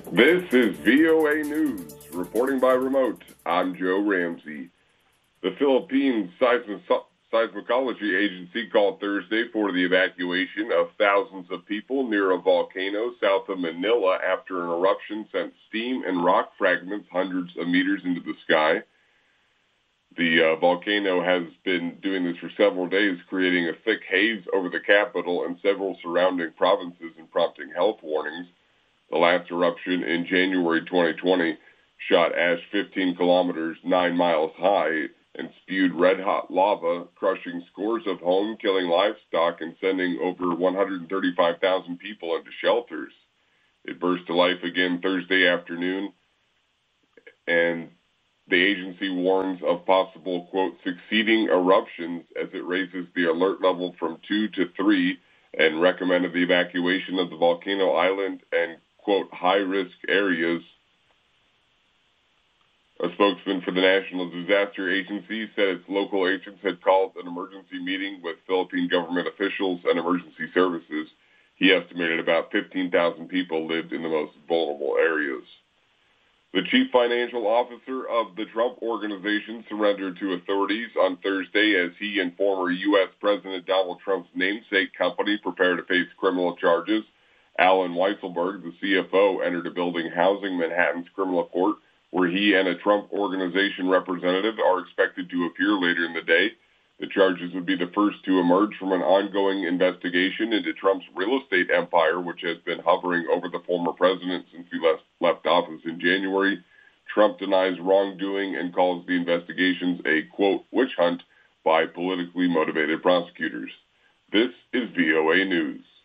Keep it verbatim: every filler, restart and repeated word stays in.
This is V O A News, reporting by remote. I'm Joe Ramsey. The Philippine Seismo- Seismology Agency called Thursday for the evacuation of thousands of people near a volcano south of Manila after an eruption sent steam and rock fragments hundreds of meters into the sky. The uh, volcano has been doing this for several days, creating a thick haze over the capital and several surrounding provinces and prompting health warnings. The last eruption in January twenty twenty shot ash fifteen kilometers, nine miles high, and spewed red-hot lava, crushing scores of homes, killing livestock, and sending over one hundred thirty-five thousand people into shelters. It burst to life again Thursday afternoon, and the agency warns of possible, quote, succeeding eruptions as it raises the alert level from two to three and recommended the evacuation of the volcano island and, quote, high-risk areas. A spokesman for the National Disaster Agency said its local agents had called an emergency meeting with Philippine government officials and emergency services. He estimated about fifteen thousand people lived in the most vulnerable areas. The chief financial officer of the Trump Organization surrendered to authorities on Thursday as he and former U S President Donald Trump's namesake company prepare to face criminal charges. Alan Weisselberg, the C F O, entered a building housing Manhattan's criminal court, where he and a Trump Organization representative are expected to appear later in the day. The charges would be the first to emerge from an ongoing investigation into Trump's real estate empire, which has been hovering over the former president since he left, left office in January. Trump denies wrongdoing and calls the investigations a, quote, witch hunt by politically motivated prosecutors. This is V O A News.